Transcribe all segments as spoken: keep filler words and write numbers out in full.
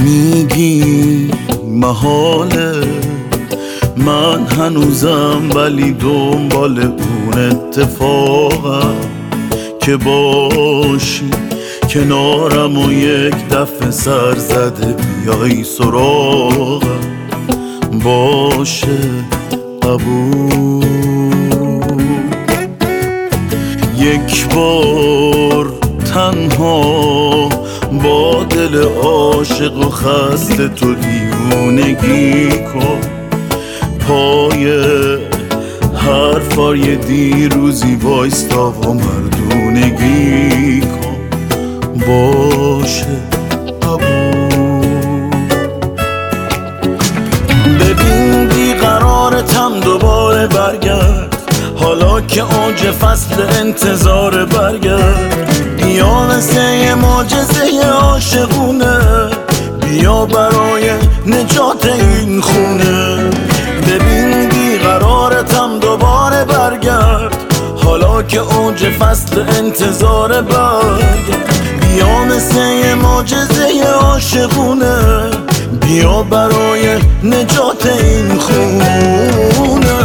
میگی محاله من هنوزم، ولی دنبال اون اتفاقم که باشی کنارم و یک دفعه سر زده بیای سراغم. باشه قبول، یک بار تنها با دل عاشق و خسته تو دیوونگی کن. پای حرفای دیروزی وایستا و مردونگی کن. باشه قبول. ببین بیقرارتم دوباره برگرد، حالا که اوج فصل انتظار برگرد. بیا مثل یه معجزه عاشقونه، بیا برای نجات این خونه. ببین بیقرارتم دوباره برگرد، حالا که اوج فصل انتظار برگرد. بیا مثل یه معجزه عاشقونه، بیا برای نجات این خونه.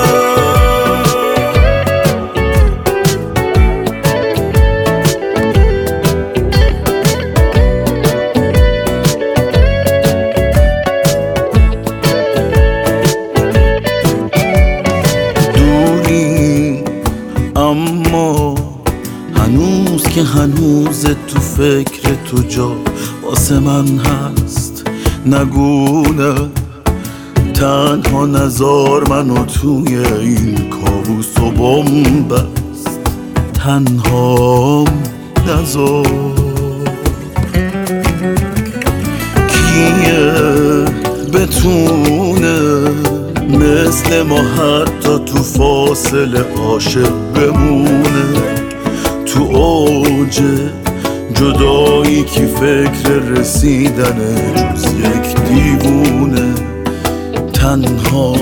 اما هنوز که هنوز تو فکر تو جا واسه من هست، نگونه تنها نزار منو توی این کابوس و بومبست. تنها نزار. کیه بتونه مثل ما حتی تو فاصله عاشق بمونه؟ تو اوج جدایی کی فکر رسیدنه جز یک دیوونه؟ تنها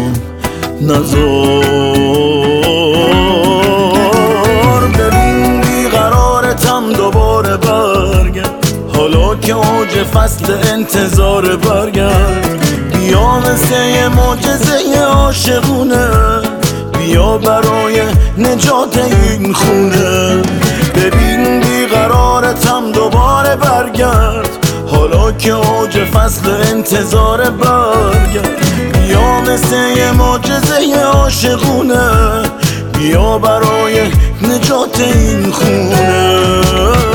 نزار. ببین بیقرارتم دوباره برگرد، حالا که اوج فصل انتظار برگرد. بیا مثل یه معجزه عاشقونه، بیا برای نجات این خونه. ببین بیقرارتم دوباره برگرد، حالا که اوج فصل انتظار برگرد. بیا مثل یه معجزه عاشقونه، بیا برای نجات این خونه.